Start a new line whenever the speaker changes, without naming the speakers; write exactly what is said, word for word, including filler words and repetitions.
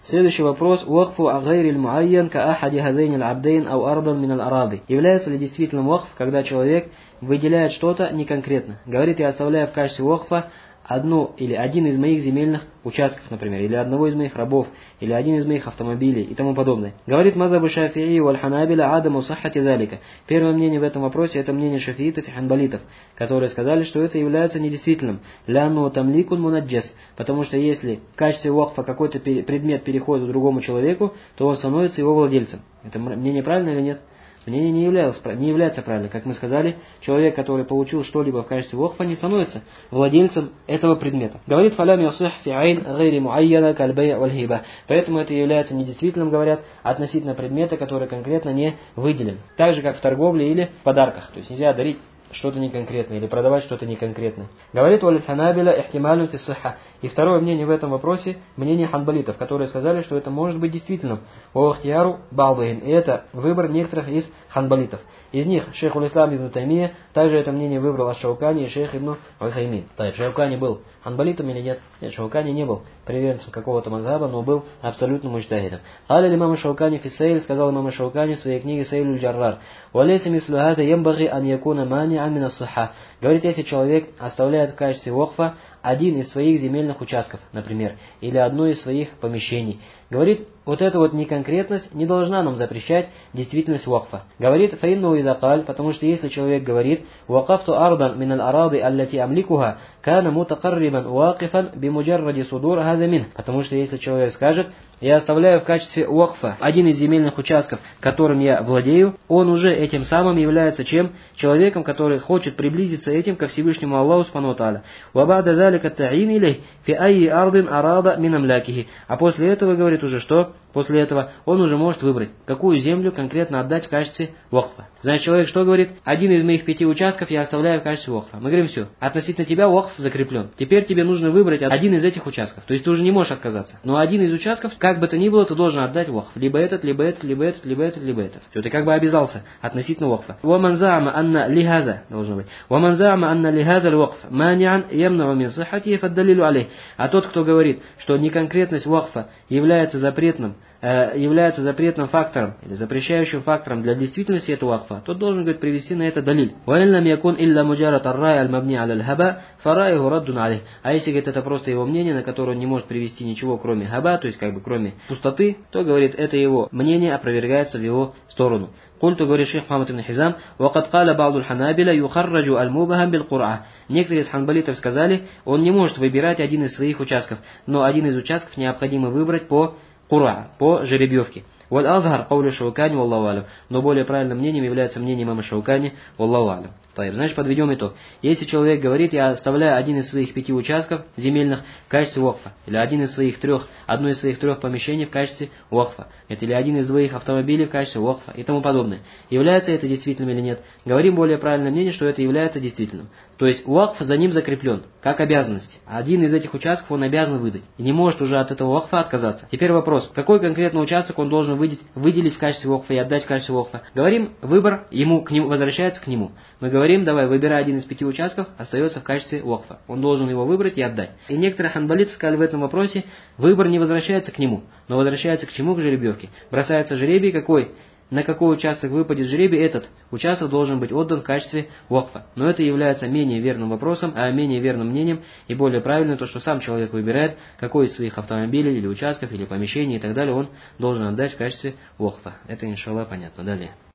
Следующий вопрос. Вакфу агайриль муайян ка ахади хазейн аль-абдейн ау ардан мин аль-арады. Является ли действительным вакф, когда человек выделяет что-то не конкретно? Говорит, я оставляю в качестве вакфа одну или один из моих земельных участков, например, или одного из моих рабов, или один из моих автомобилей и тому подобное. Говорит мазхабу Шафии валь ханабиля адаму саххати залика. Первое мнение в этом вопросе — это мнение шафиитов и ханбалитов, которые сказали, что это является недействительным. Лянну тамликун мунаджас, потому что если в качестве вакфа какой-то предмет переходит к другому человеку, то он становится его владельцем. Это мнение правильно или нет? Мнение не является, не является правильным. Как мы сказали, человек, который получил что-либо в качестве вакфа, не становится владельцем этого предмета. Говорит фалям ясих фи айн гайри муайяна каль бай' валь хиба. Поэтому это является недействительным, говорят, относительно предмета, который конкретно не выделен. Так же, как в торговле или в подарках. То есть нельзя дарить что-то неконкретное или продавать что-то неконкретное. Говорит валь ханабиля ихтималю фи сихха. И второе мнение в этом вопросе — мнение ханбалитов, которые сказали, что это может быть действительным. Ва ихтияру ба'дихим. И это выбор некоторых из ханбалитов. Из них шейх уль-Ислам ибн Таймия, также это мнение выбрал аш-Шаукани и шейх ибн Усаймин. Так, Шаукани был ханбалитом или нет? Нет, Шаукани не был приверженцем какого-то мазхаба, но был абсолютным муджтахидом. Аля имам Шаукани фи Сейль, сказал имам Шаукани в своей книге Сейлюль Джаррар. Валейса мислу хада ямбаги ан якуна мани'ан мин ас-сихха. Говорит, если человек оставляет в качестве вакфа один из своих земельных участков, например, или одно из своих помещений. Говорит, вот эта вот неконкретность не должна нам запрещать действительность вакфа. Говорит, фаинну идакаль, потому что если человек говорит, вакафту ардан мин аль-арады аллати амликуха, кана мутакаррибан вакифан бимуджарради судур хазамин. Потому что если человек скажет, я оставляю в качестве вакфа один из земельных участков, которым я владею, он уже этим самым является чем? Человеком, который хочет приблизиться этим ко Всевышнему Аллаху субхану ва тааля. Вабада залика та'ин илей фи айи ардин арада мин амлякихи. А после этого говорит уже что? После этого он уже может выбрать, какую землю конкретно отдать в качестве вакфа. Значит, человек что говорит? Один из моих пяти участков я оставляю в качестве вакфа. Мы говорим, все, относительно тебя вакф закреплен. Теперь тебе нужно выбрать один из этих участков. То есть ты уже не можешь отказаться. Но один из участков, как бы то ни было, ты должен отдать вакф. Либо этот, либо этот, либо этот, либо этот, либо этот. Все, ты как бы обязался относительно вакфа. وَمَنْ زَعَمَ أَنَّ لِهَذَا должно быть. وَمَنْ زَعَمَ أَنَّ لِهَذَا الْوَقْفَ مَانِعًا يَمْنَعُ مِنْ صِحَّتِهِ فَالدَّلِيلُ عَلَيْهِ. А тот, кто говорит, что неконкретность вакфа является запретным, является запретным фактором или запрещающим фактором для действительности этого вакфа, тот должен, говорит, привести на это далиль. А если, говорит, это просто его мнение, на которое он не может привести ничего, кроме хаба, то есть как бы кроме пустоты, то, говорит, это его мнение опровергается в его сторону. Культу, говорит шейх Мухаммад ибн Хизам, وَقَدْ قَالَ بَعْضُ الْحَنَابِلَ يُخَرَّجُ الْمُبَهَمْ بِالْقُرْعَةِ. Некоторые из ханбалитов сказали, он не может выбирать один из своих участков, но один из участков необходимо выбрать по кура, по жеребьевке. Валь-Азхар каулю Шаукани, валлаху алям. Но более правильным мнением является мнение имама Шаукани, валлаху алям. Значит, подведем итог. Если человек говорит, я оставляю один из своих пяти участков земельных в качестве вакфа, или один из своих трех, одно из своих трех помещений в качестве вакфа, или один из двоих автомобилей в качестве вакфа и тому подобное, является это действительным или нет? Говорим более правильное мнение, что это является действительным. То есть вакф за ним закреплен, как обязанность. Один из этих участков он обязан выдать, и не может уже от этого вакфа отказаться. Теперь вопрос, какой конкретно участок он должен выделить, выделить в качестве вакфа и отдать в качестве вакфа? Говорим, выбор ему, к нему, возвращается к нему. Мы говорим, давай, выбирай один из пяти участков, остается в качестве вакфа. Он должен его выбрать и отдать. И некоторые ханбалиты сказали в этом вопросе, выбор не возвращается к нему, но возвращается к чему? К жеребьевке. Бросается жребий, какой? На какой участок выпадет жребий, этот участок должен быть отдан в качестве вакфа. Но это является менее верным вопросом, а менее верным мнением и более правильным то, что сам человек выбирает, какой из своих автомобилей или участков или помещений и так далее он должен отдать в качестве вакфа. Это, иншаллах, понятно. Далее.